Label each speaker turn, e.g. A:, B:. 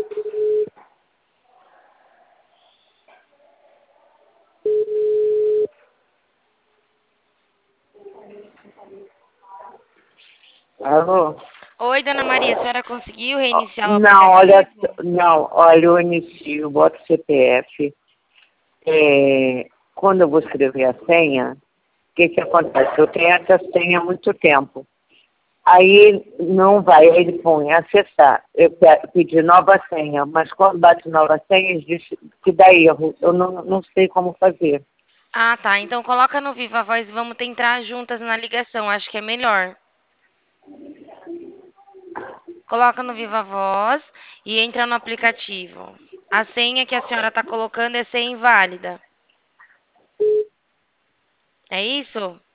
A: Alô?
B: Oi, dona Maria, a senhora conseguiu reiniciar o
A: Não,
B: aplicativo?
A: olha, eu inicio, boto CPF. Quando eu vou escrever a senha, o que que acontece? Eu tenho essa senha há muito tempo. Aí não vai, aí ele põe acessar. Eu pedi nova senha, mas quando bate nova senha, ele diz que dá erro. Eu não sei como fazer.
B: Ah, tá. Então coloca no Viva Voz e vamos tentar juntas na ligação. Acho que é melhor. Coloca no Viva Voz e entra no aplicativo. A senha que a senhora está colocando é senha inválida. É isso?